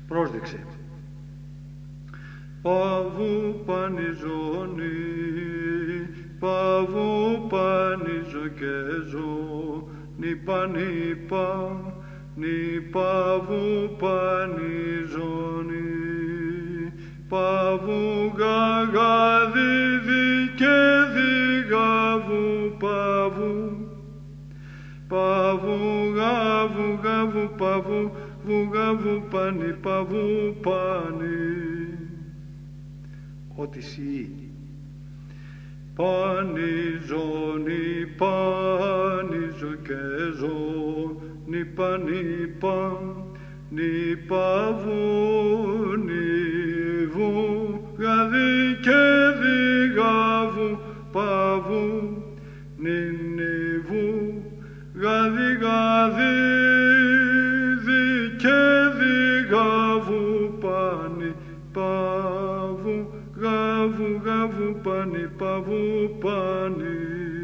Πρόσδειξη. Παβού πανιζώνει, παβού πανιζω και ζω, νιπα νιπα, νιπαβού πανιζώνει, παβού γαγαδίδι και διγαβού παβού, παβού γαβού γαβού παβού, βουγαβού πανι, παβού πανι. Ότι σιεί. Πανιζώνει, πανιζω και ζω, νιπα νιπα, νιπαβού, νιβού, γαδί και διγαβού παβού, νιβού, γαδί γαδί, δι και διγαβού πανι, παβού, γαβού γαβού πανι, παβού πανι.